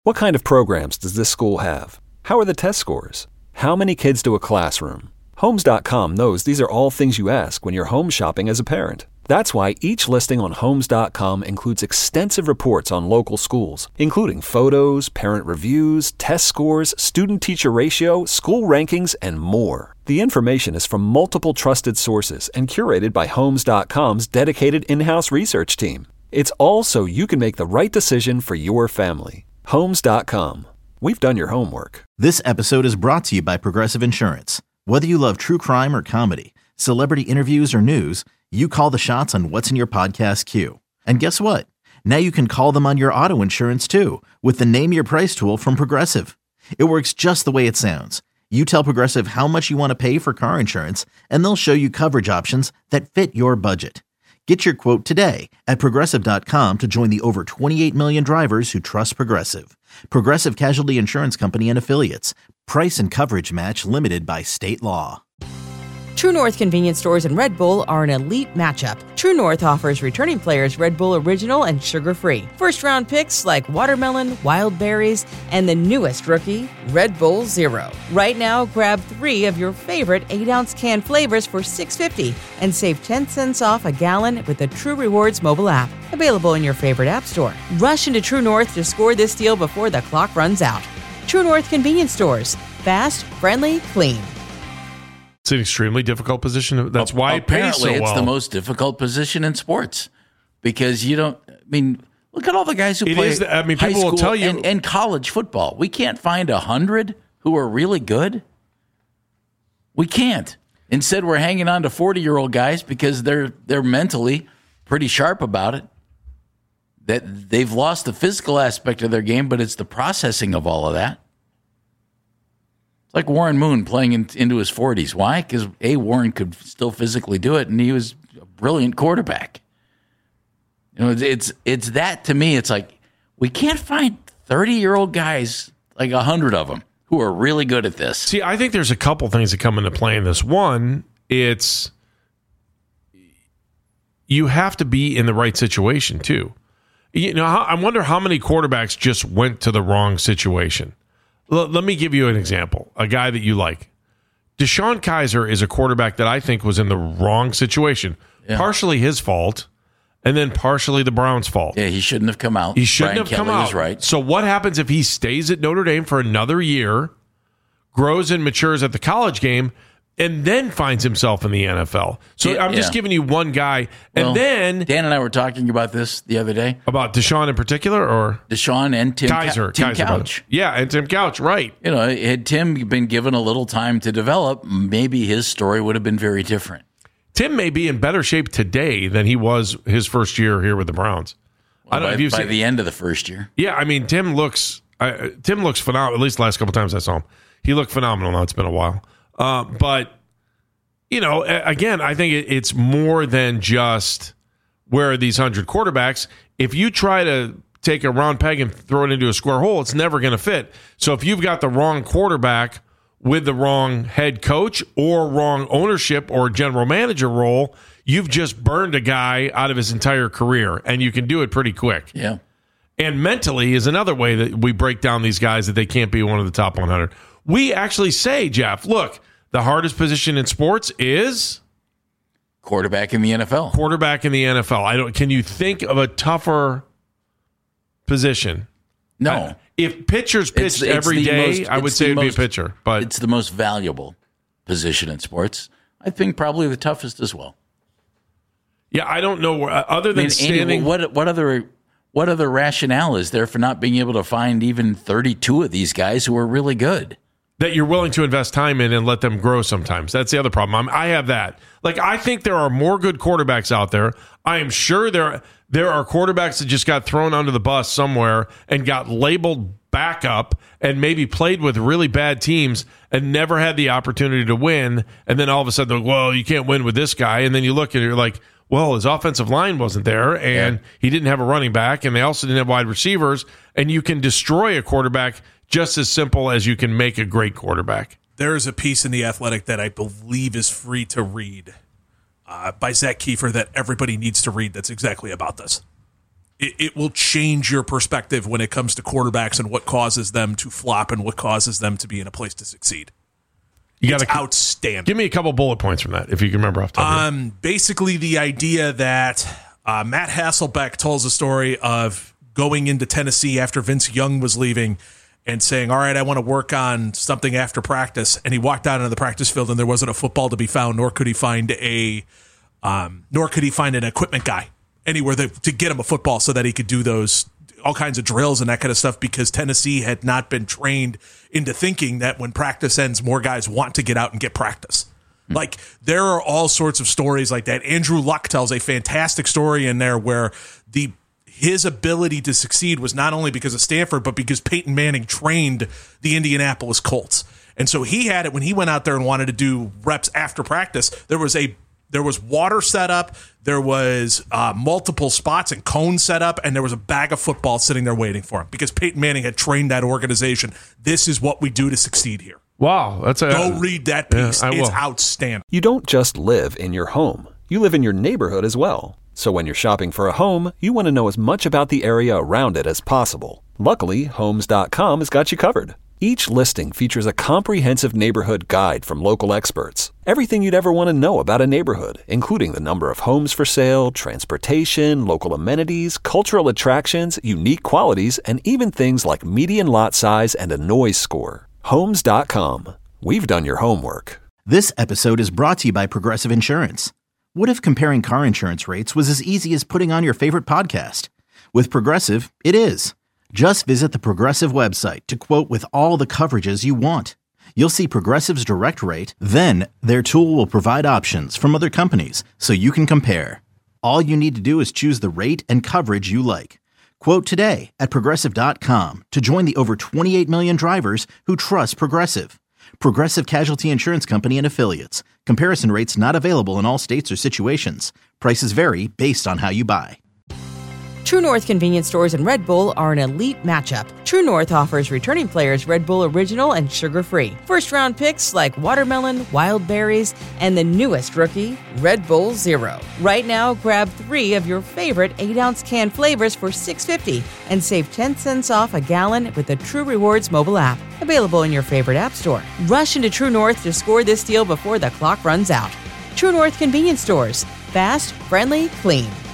What kind of programs does this school have? How are the test scores? How many kids do a classroom? Homes.com knows these are all things you ask when you're home shopping as a parent. That's why each listing on Homes.com includes extensive reports on local schools, including photos, parent reviews, test scores, student-teacher ratio, school rankings, and more. The information is from multiple trusted sources and curated by Homes.com's dedicated in-house research team. It's all so you can make the right decision for your family. Homes.com. We've done your homework. This episode is brought to you by Progressive Insurance. Whether you love true crime or comedy, celebrity interviews or news, you call the shots on what's in your podcast queue. And guess what? Now you can call them on your auto insurance too with the Name Your Price tool from Progressive. It works just the way it sounds. You tell Progressive how much you want to pay for car insurance, and they'll show you coverage options that fit your budget. Get your quote today at Progressive.com to join the over 28 million drivers who trust Progressive. Progressive Casualty Insurance Company and Affiliates. Price and coverage match limited by state law. True North convenience stores and Red Bull are an elite matchup. True North offers returning players Red Bull Original and sugar-free. First-round picks like watermelon, wild berries, and the newest rookie, Red Bull Zero. Right now, grab 3 of your favorite 8-ounce can flavors for $6.50 and save 10 cents off a gallon with the True Rewards mobile app. Available in your favorite app store. Rush into True North to score this deal before the clock runs out. True North convenience stores. Fast, friendly, clean. It's an extremely difficult position. That's why it pays so well. Apparently, it's the most difficult position in sports because you don't. I mean, look at all the guys who play. High people school will tell you and college football. We can't find 100 who are really good. We can't. Instead, we're hanging on to 40-year-old guys because they're mentally pretty sharp about it. That they've lost the physical aspect of their game, but it's the processing of all of that. It's like Warren Moon playing into his 40s. Why? Because Warren could still physically do it, and he was a brilliant quarterback. You know, it's that to me. It's like we can't find 30-year-old guys, like 100 of them, who are really good at this. See, I think there's a couple things that come into play in this. One, it's you have to be in the right situation too. You know, I wonder how many quarterbacks just went to the wrong situation. Let me give you an example. A guy that you like. DeShone Kizer is a quarterback that I think was in the wrong situation. Yeah. Partially his fault, and then partially the Browns' fault. Yeah, he shouldn't have come out. He shouldn't have come out. Right. So what happens if he stays at Notre Dame for another year, grows and matures at the college game, and then finds himself in the NFL? So I'm just giving you one guy. And then Dan and I were talking about this the other day. About DeShone in particular, or DeShone and Tim Kizer, Couch. Yeah, and Tim Couch, right. You know, had Tim been given a little time to develop, maybe his story would have been very different. Tim may be in better shape today than he was his first year here with the Browns. Well, I don't know if you've seen the end of the first year. Yeah, I mean, Tim looks phenomenal. At least the last couple times I saw him, he looked phenomenal. Now it's been a while. But, you know, again, I think it's more than just where are these 100 quarterbacks. If you try to take a round peg and throw it into a square hole, it's never going to fit. So if you've got the wrong quarterback with the wrong head coach or wrong ownership or general manager role, you've just burned a guy out of his entire career, and you can do it pretty quick. Yeah. And mentally is another way that we break down these guys that they can't be one of the top 100. We actually say, Jeff, look, the hardest position in sports is quarterback in the NFL. Quarterback in the NFL. Can you think of a tougher position? No. If pitchers pitched every day, I would say it would be a pitcher. But it's the most valuable position in sports. I think probably the toughest as well. Yeah, I don't know. Other than standing... Andy, what other rationale is there for not being able to find even 32 of these guys who are really good? That you're willing to invest time in and let them grow sometimes. That's the other problem. I have that. Like, I think there are more good quarterbacks out there. I am sure there are quarterbacks that just got thrown under the bus somewhere and got labeled backup and maybe played with really bad teams and never had the opportunity to win. And then all of a sudden, well, you can't win with this guy. And then you look at it, you're like, well, his offensive line wasn't there, and he didn't have a running back, and they also didn't have wide receivers. And you can destroy a quarterback just as simple as you can make a great quarterback. There is a piece in The Athletic that I believe is free to read by Zach Kiefer that everybody needs to read that's exactly about this. it will change your perspective when it comes to quarterbacks and what causes them to flop and what causes them to be in a place to succeed. It's outstanding. Give me a couple bullet points from that, if you can remember off the top of your head. Basically, the idea that Matt Hasselbeck tells a story of going into Tennessee after Vince Young was leaving and saying, all right, I want to work on something after practice. And he walked out into the practice field and there wasn't a football to be found, nor could he find an equipment guy anywhere to get him a football so that he could do those all kinds of drills and that kind of stuff, because Tennessee had not been trained into thinking that when practice ends, more guys want to get out and get practice. Like, there are all sorts of stories like that. Andrew Luck tells a fantastic story in there where his ability to succeed was not only because of Stanford, but because Peyton Manning trained the Indianapolis Colts. And so he had it when he went out there and wanted to do reps after practice. There was water set up, there was multiple spots and cones set up, and there was a bag of football sitting there waiting for him because Peyton Manning had trained that organization. This is what we do to succeed here. Wow. Go read that piece. Yeah, it's outstanding. You don't just live in your home. You live in your neighborhood as well. So when you're shopping for a home, you want to know as much about the area around it as possible. Luckily, Homes.com has got you covered. Each listing features a comprehensive neighborhood guide from local experts. Everything you'd ever want to know about a neighborhood, including the number of homes for sale, transportation, local amenities, cultural attractions, unique qualities, and even things like median lot size and a noise score. Homes.com. We've done your homework. This episode is brought to you by Progressive Insurance. What if comparing car insurance rates was as easy as putting on your favorite podcast? With Progressive, it is. Just visit the Progressive website to quote with all the coverages you want. You'll see Progressive's direct rate, then their tool will provide options from other companies so you can compare. All you need to do is choose the rate and coverage you like. Quote today at Progressive.com to join the over 28 million drivers who trust Progressive. Progressive Casualty Insurance Company and Affiliates. Comparison rates not available in all states or situations. Prices vary based on how you buy. True North convenience stores and Red Bull are an elite matchup. True North offers returning players Red Bull Original and sugar-free. First-round picks like watermelon, wild berries, and the newest rookie, Red Bull Zero. Right now, grab 3 of your favorite 8-ounce can flavors for $6.50 and save 10 cents off a gallon with the True Rewards mobile app. Available in your favorite app store. Rush into True North to score this deal before the clock runs out. True North convenience stores. Fast, friendly, clean.